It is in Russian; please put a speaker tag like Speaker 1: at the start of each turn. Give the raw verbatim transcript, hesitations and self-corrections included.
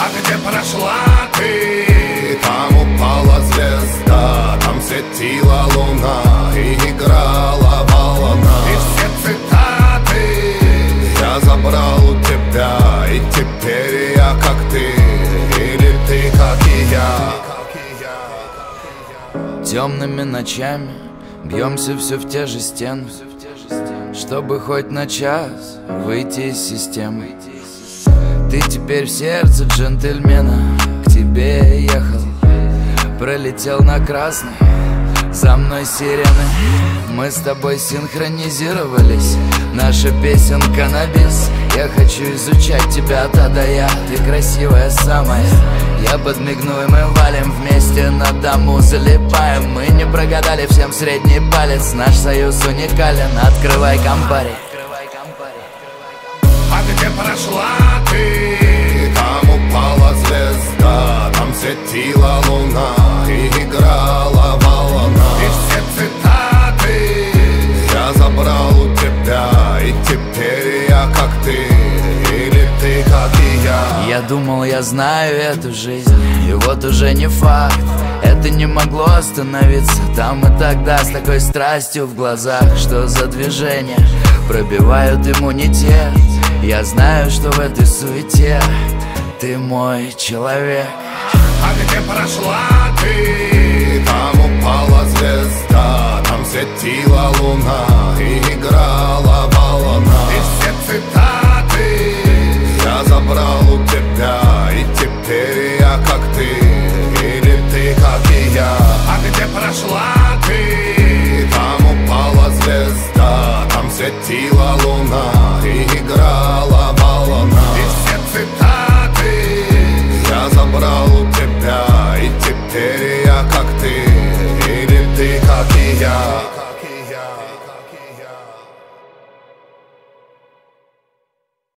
Speaker 1: А где прошла ты? Там упала звезда, там светила луна и играла волна. И все цитаты я забрал у тебя, и теперь я как ты, или ты как и я.
Speaker 2: Темными ночами бьемся все в те же стены, чтобы хоть на час выйти из системы. Ты теперь в сердце джентльмена, к тебе ехал, пролетел на красный, за мной сирены. Мы с тобой синхронизировались, наша песенка на бис. Я хочу изучать тебя от А до Я, ты красивая самая. Я подмигну и мы валим вместе на дому, залипаем. Мы не прогадали, всем средний палец, наш союз уникален. Открывай компари.
Speaker 1: А где прошла ты? Там упала звезда, там светила луна и играла волна. И все цитаты я забрал у тебя, и теперь я как ты, или ты как и я.
Speaker 2: Я думал, я знаю эту жизнь, и вот уже не факт. Это не могло остановиться там и тогда, с такой страстью в глазах. Что за движения пробивают иммунитет? Я знаю, что в этой суете ты мой человек.
Speaker 1: А где прошла ты? Там упала звезда, там светила луна и играла волна. И все цитаты